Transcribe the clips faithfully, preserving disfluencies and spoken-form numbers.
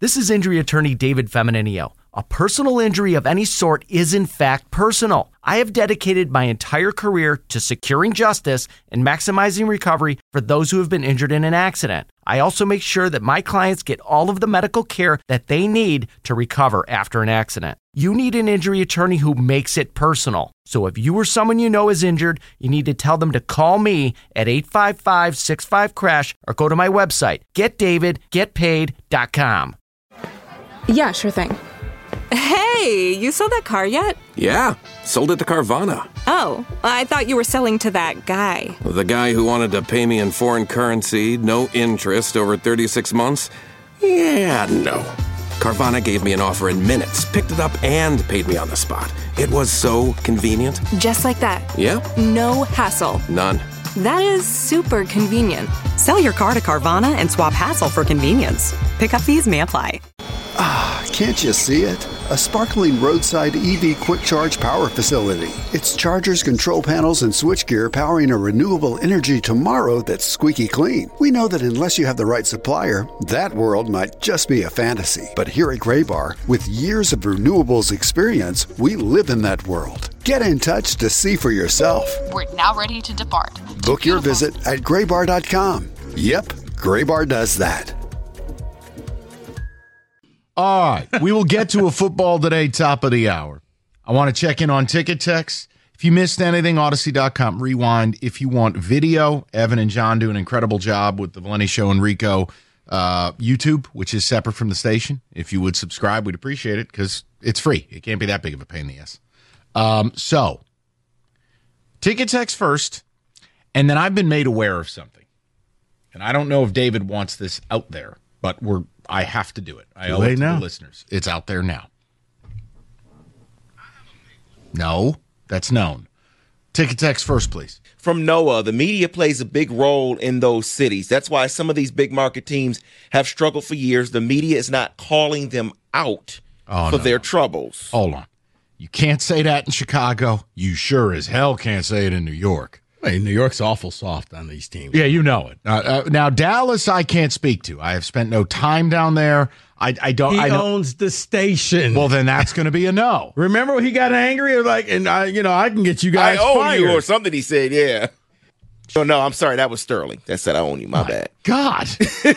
This is injury attorney David Femininio. A personal injury of any sort is in fact personal. I have dedicated my entire career to securing justice and maximizing recovery for those who have been injured in an accident. I also make sure that my clients get all of the medical care that they need to recover after an accident. You need an injury attorney who makes it personal. So if you or someone you know is injured, you need to tell them to call me at eight five five, six five, crash or go to my website, get david get paid dot com. Yeah, sure thing. Hey, you sold that car yet? Yeah, sold it to Carvana. Oh, I thought you were selling to that guy. The guy who wanted to pay me in foreign currency, no interest, over thirty-six months? Yeah, no. Carvana gave me an offer in minutes, picked it up, and paid me on the spot. It was so convenient. Just like that. Yeah? No hassle. None. That is super convenient. Sell your car to Carvana and swap hassle for convenience. Pickup fees may apply. Ah, can't you see it? A sparkling roadside E V quick charge power facility. It's chargers, control panels, and switchgear powering a renewable energy tomorrow that's squeaky clean. We know that unless you have the right supplier, that world might just be a fantasy. But here at Graybar, with years of renewables experience, we live in that world. Get in touch to see for yourself. We're now ready to depart. Book your visit at graybar dot com. Yep, Graybar does that. All right, we will get to a football today, top of the hour. I want to check in on Ticket Text. If you missed anything, Odyssey dot com, rewind. If you want video, Evan and John do an incredible job with the Valenti Show and Rico uh, YouTube, which is separate from the station. If you would subscribe, we'd appreciate it because it's free. It can't be that big of a pain in the ass. Um, so, Ticket Text first, and then I've been made aware of something. And I don't know if David wants this out there, but we're I have to do it. I owe it to the listeners. It's out there now. No, that's known. Ticket Text first, please. From Noah, the media plays a big role in those cities. That's why some of these big market teams have struggled for years. The media is not calling them out oh, for no, their no. troubles. Hold on. You can't say that in Chicago. You sure as hell can't say it in New York. Hey, New York's awful soft on these teams. Yeah, you know it. Uh, uh, now, Dallas, I can't speak to. I have spent no time down there. I, I don't. He I owns the station. Well, then that's going to be a no. Remember when he got angry? Like, and I, you know, I can get you guys I own fired. you or something. He said, yeah. Oh no, I'm sorry. That was Sterling. That said I own you. My, My bad. God.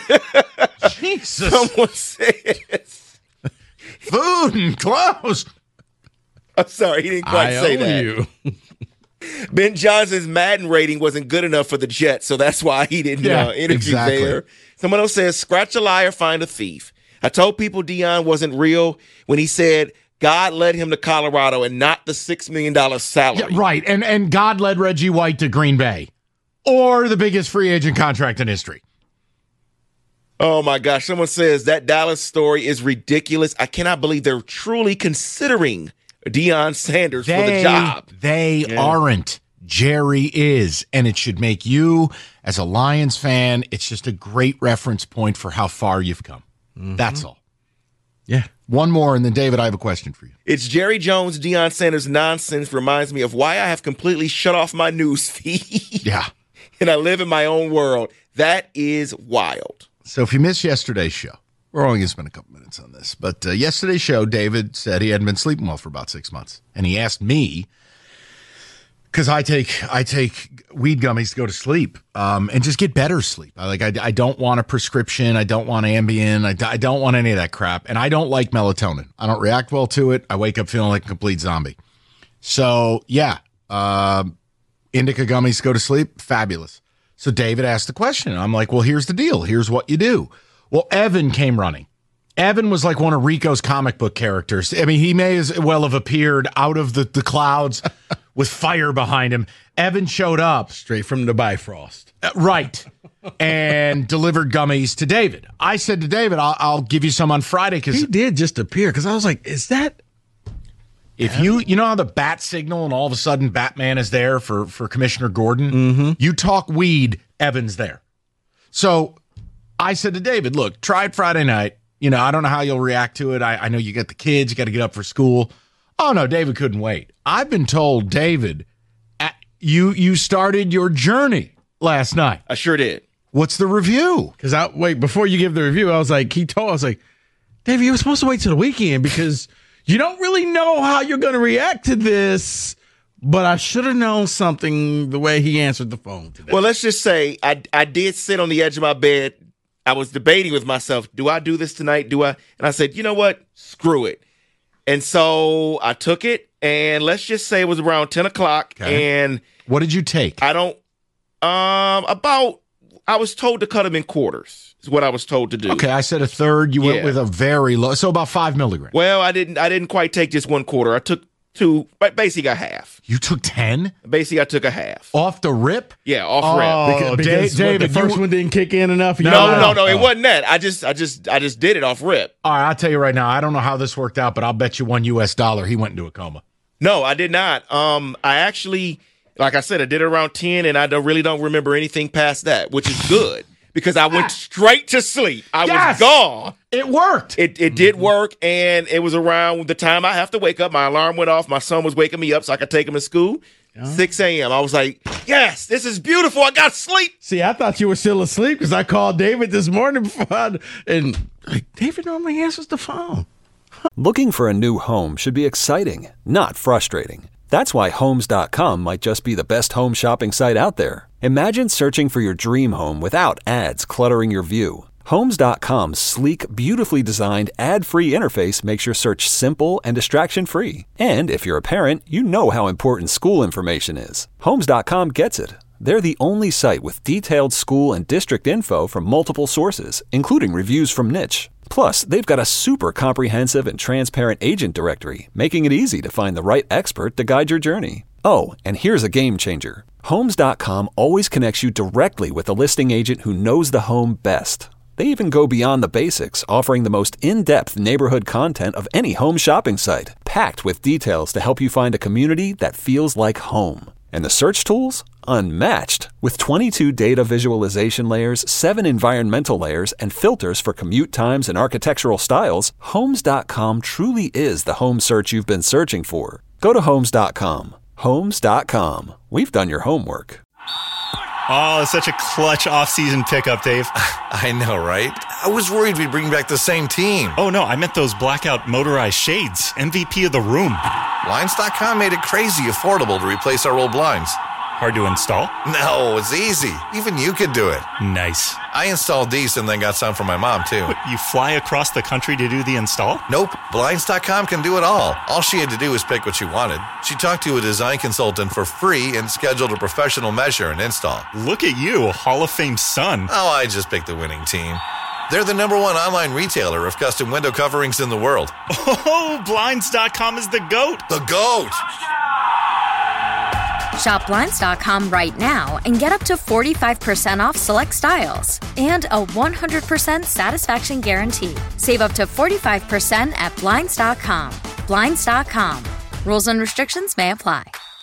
Jesus. Someone says food and clothes. I'm sorry. He didn't quite I say own that. You. Ben Johnson's Madden rating wasn't good enough for the Jets, so that's why he didn't yeah, uh, interview exactly. there. Someone else says, scratch a liar, find a thief. I told people Deion wasn't real when he said God led him to Colorado and not the six million dollars salary. Yeah, right, and and God led Reggie White to Green Bay, or the biggest free agent contract in history. Oh, my gosh. Someone says that Dallas story is ridiculous. I cannot believe they're truly considering Deion Sanders they, for the job. They yeah. aren't. Jerry is, and it should make you, as a Lions fan, it's just a great reference point for how far you've come. Mm-hmm. That's all. Yeah. One more, and then, David, I have a question for you. It's Jerry Jones, Deion Sanders nonsense reminds me of why I have completely shut off my news feed. Yeah. And I live in my own world. That is wild. So if you missed yesterday's show, we're only going to spend a couple minutes on this. But uh, yesterday's show, David said he hadn't been sleeping well for about six months. And he asked me, because I take I take weed gummies to go to sleep um, and just get better sleep. I, like I, I don't want a prescription. I don't want Ambien. I, I don't want any of that crap. And I don't like melatonin. I don't react well to it. I wake up feeling like a complete zombie. So, yeah, uh, indica gummies to go to sleep, fabulous. So David asked the question. I'm like, well, here's the deal. Here's what you do. Well, Evan came running. Evan was like one of Rico's comic book characters. I mean, he may as well have appeared out of the, the clouds with fire behind him. Evan showed up. Straight from the Bifrost. Uh, right. And delivered gummies to David. I said to David, I'll, I'll give you some on Friday. Cause he did just appear because I was like, is that... If you, you know how the bat signal and all of a sudden Batman is there for, for Commissioner Gordon? Mm-hmm. You talk weed, Evan's there. So I said to David, look, try it Friday night. You know, I don't know how you'll react to it. I, I know you got the kids, you got to get up for school. Oh, no, David couldn't wait. I've been told, David, at, you you started your journey last night. I sure did. What's the review? Because I wait, before you give the review, I was like, he told, I was like, Dave, you were supposed to wait till the weekend because you don't really know how you're going to react to this. But I should have known something the way he answered the phone today. Well, let's just say I I did sit on the edge of my bed. I was debating with myself, do I do this tonight? Do I? And I said, you know what? Screw it. And so I took it, and let's just say it was around ten o'clock. Okay. And what did you take? I don't, um, about, I was told to cut them in quarters, is what I was told to do. Okay, I said a third. You Yeah. went with a very low, so about five milligrams. Well, I didn't, I didn't quite take just one quarter. I took two, but basically a half. You took ten? Basically, I took a half. Off the rip? Yeah, off Oh, rip. Because, because Dave- what, the first you- one didn't kick in enough. You No, know? no, no, it Oh. wasn't that. I just, I just, I just did it off rip. All right, I'll tell you right now, I don't know how this worked out, but I'll bet you one U S dollar he went into a coma. No, I did not. Um, I actually, like I said, I did it around ten, and I don't really don't remember anything past that, which is good because I went straight to sleep. I Yes! was gone. It worked. It it did work, and it was around the time I have to wake up. My alarm went off. My son was waking me up so I could take him to school. six a.m. I was like, yes, this is beautiful. I got sleep. See, I thought you were still asleep because I called David this morning before I, and like David normally answers the phone. Looking for a new home should be exciting, not frustrating. That's why Homes dot com might just be the best home shopping site out there. Imagine searching for your dream home without ads cluttering your view. Homes dot com's sleek, beautifully designed, ad-free interface makes your search simple and distraction-free. And if you're a parent, you know how important school information is. Homes dot com gets it. They're the only site with detailed school and district info from multiple sources, including reviews from Niche. Plus, they've got a super comprehensive and transparent agent directory, making it easy to find the right expert to guide your journey. Oh, and here's a game changer. Homes dot com always connects you directly with a listing agent who knows the home best. They even go beyond the basics, offering the most in-depth neighborhood content of any home shopping site, packed with details to help you find a community that feels like home. And the search tools? Unmatched. With twenty-two data visualization layers, seven environmental layers, and filters for commute times and architectural styles, Homes dot com truly is the home search you've been searching for. Go to Homes dot com. Homes dot com. We've done your homework. Oh, such a clutch off-season pickup, Dave. I know, right? I was worried we'd bring back the same team. Oh, no, I meant those blackout motorized shades. M V P of the room. Blinds dot com made it crazy affordable to replace our old blinds. Hard to install? No, it's easy. Even you could do it. Nice. I installed these and then got some for my mom, too. What, you fly across the country to do the install? Nope. Blinds dot com can do it all. All she had to do was pick what she wanted. She talked to a design consultant for free and scheduled a professional measure and install. Look at you, a Hall of Fame son. Oh, I just picked the winning team. They're the number one online retailer of custom window coverings in the world. Oh, Blinds dot com is the GOAT. The GOAT! Shop Blinds dot com right now and get up to forty-five percent off select styles and a one hundred percent satisfaction guarantee. Save up to forty-five percent at Blinds dot com. Blinds dot com. Rules and restrictions may apply.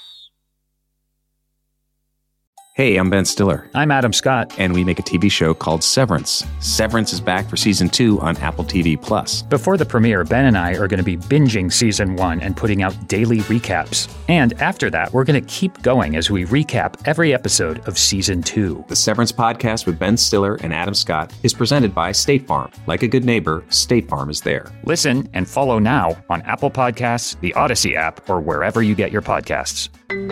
Hey, I'm Ben Stiller. I'm Adam Scott. And we make a T V show called Severance. Severance is back for season two on Apple T V Plus. Before the premiere, Ben and I are going to be binging season one and putting out daily recaps. And after that, we're going to keep going as we recap every episode of season two. The Severance podcast with Ben Stiller and Adam Scott is presented by State Farm. Like a good neighbor, State Farm is there. Listen and follow now on Apple Podcasts, the Odyssey app, or wherever you get your podcasts.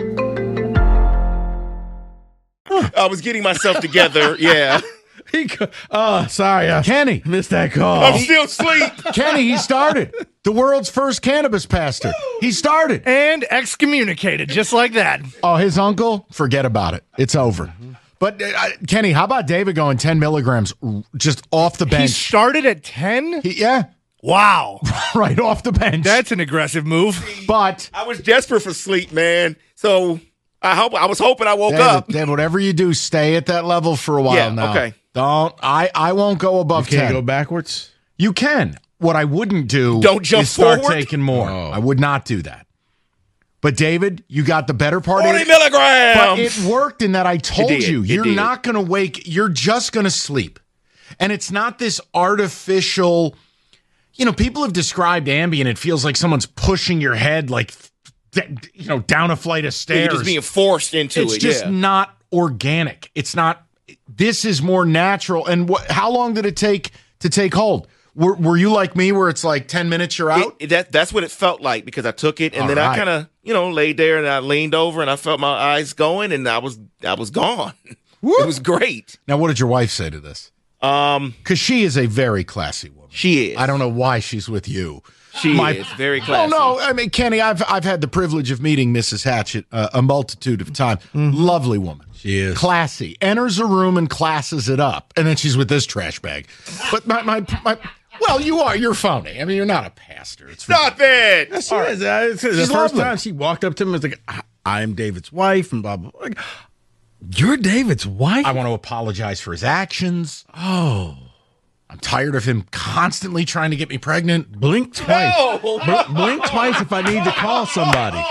I was getting myself together. Yeah. He, oh, sorry. I Kenny. missed that call. I'm still asleep. Kenny, he started. The world's first cannabis pastor. He started. And excommunicated, just like that. Oh, his uncle? Forget about it. It's over. But, uh, Kenny, how about David going ten milligrams just off the bench? He started at ten? He, yeah. Wow. Right off the bench. That's an aggressive move. But I was desperate for sleep, man. So I hope I was hoping I woke David, up. David, whatever you do, stay at that level for a while Yeah, now. okay. Don't. I, I won't go above You can't ten. go backwards? You can. What I wouldn't do Don't jump is start forward? taking more. Oh. I would not do that. But David, you got the better part of forty it. milligrams. But it worked in that I told did, you, it you're did. not going to wake. You're just going to sleep. And it's not this artificial, you know, people have described Ambien. It feels like someone's pushing your head like, you know, down a flight of stairs. You're just being forced into it's it. just yeah. not organic. It's not, this is more natural. And what, how long did it take to take hold? Were, were you like me where it's like ten minutes you're out? It, it, that, that's what it felt like because I took it and All then right. I kind of, you know, laid there and I leaned over and I felt my eyes going and I was I was gone. It was great. Now, what did your wife say to this? Um, Because she is a very classy woman. She is. I don't know why she's with you. She My- is very classy. Oh, no. I mean, Kenny, I've I've had the privilege of meeting Missus Hatchett uh, a multitude of times. Lovely woman. She is. Classy. Enters a room and classes it up. And then she's with this trash bag. But my, my, my well, you are. You're phony. I mean, you're not a pastor. It's Stop it. Yes, she is. Uh, it's- The She's first lovely. time she walked up to me, and was like, "I- I'm David's wife, and blah, blah, blah. Like, you're David's wife? I want to apologize for his actions. Oh. I'm tired of him constantly trying to get me pregnant. Blink twice. No. Bl- blink twice if I need to call somebody.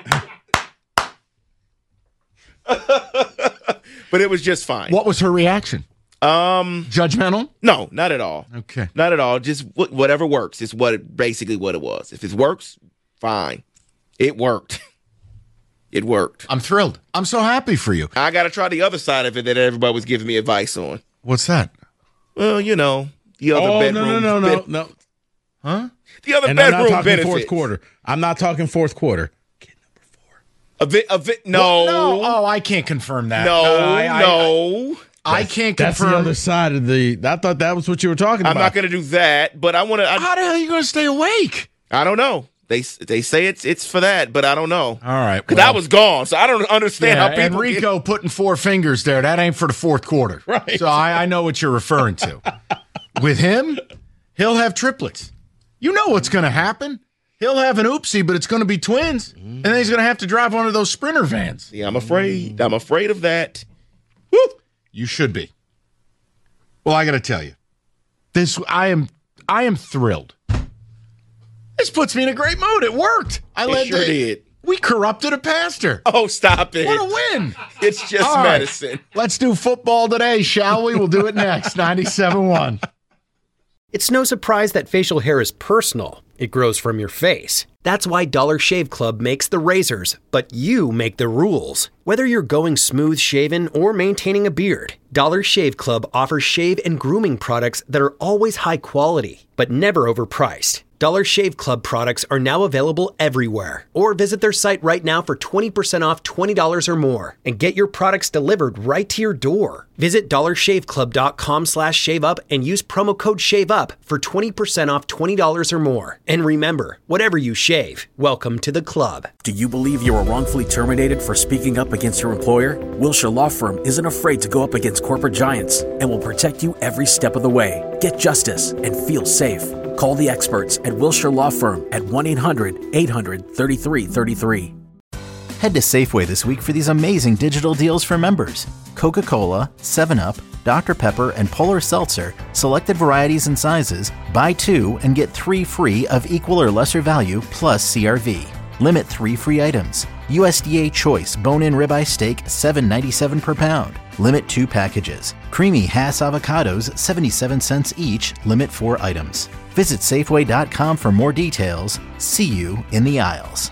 But it was just fine. What was her reaction? Um, Judgmental? No, not at all. Okay. Not at all. Just wh- whatever works is what it, basically what it was. If it works, fine. It worked. It worked. I'm thrilled. I'm so happy for you. I got to try the other side of it that everybody was giving me advice on. What's that? Well, you know, the other Oh, bedroom. no, no, no, no, bed- no. Huh? The other And I'm bedroom not talking benefits. fourth quarter. I'm not talking fourth quarter. A bit, a bit, no. No. Oh, I can't confirm that. No, I, I, no. I can't That's confirm. the other side of the. I thought that was what you were talking I'm about. not going to do that, but I want to. How the hell are you going to stay awake? I don't know. They they say it's it's for that, but I don't know. All right. Because well, I was gone, so I don't understand yeah, how people. Enrico putting four fingers there. That ain't for the fourth quarter. Right. So I, I know what you're referring to. With him, he'll have triplets. You know what's going to happen. He'll have an oopsie, but it's going to be twins. And then he's going to have to drive one of those Sprinter vans. Yeah, I'm afraid. I'm afraid of that. Woo. You should be. Well, I got to tell you, this I am I am thrilled. This puts me in a great mood. It worked. I It led sure the- did. We corrupted a pastor. Oh, stop it! What a win! It's just All right. medicine. Let's do football today, shall we? We'll do it next. ninety-seven one. It's no surprise that facial hair is personal. It grows from your face. That's why Dollar Shave Club makes the razors, but you make the rules. Whether you're going smooth shaven or maintaining a beard, Dollar Shave Club offers shave and grooming products that are always high quality, but never overpriced. Dollar Shave Club products are now available everywhere. Or visit their site right now for twenty percent off twenty dollars or more and get your products delivered right to your door. Visit dollarshaveclub.com slash shave up and use promo code SHAVEUP for twenty percent off twenty dollars or more. And remember, whatever you shave, welcome to the club. Do you believe you were wrongfully terminated for speaking up against your employer? Wilshire Law Firm isn't afraid to go up against corporate giants and will protect you every step of the way. Get justice and feel safe. Call the experts at Wilshire Law Firm at one eight hundred eight hundred thirty-three thirty-three. Head to Safeway this week for these amazing digital deals for members. Coca-Cola, seven up, Doctor Pepper, and Polar Seltzer, selected varieties and sizes, buy two and get three free of equal or lesser value plus C R V. Limit three free items. U S D A Choice bone-in ribeye steak, seven ninety-seven per pound. Limit two packages. Creamy Hass avocados, seventy-seven cents each. Limit four items. Visit Safeway dot com for more details. See you in the aisles.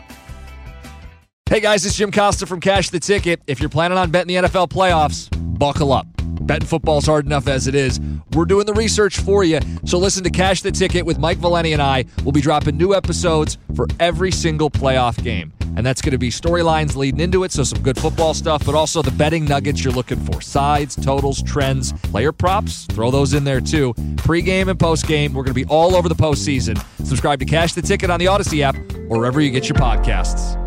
Hey guys, it's Jim Costa from Cash the Ticket. If you're planning on betting the N F L playoffs, buckle up. Betting football's hard enough as it is. We're doing the research for you. So listen to Cash the Ticket with Mike Valeni and I. We'll be dropping new episodes for every single playoff game. And that's going to be storylines leading into it, so some good football stuff, but also the betting nuggets you're looking for. Sides, totals, trends, player props, throw those in there too. Pre-game and post-game, we're going to be all over the postseason. Subscribe to Cash the Ticket on the Odyssey app or wherever you get your podcasts.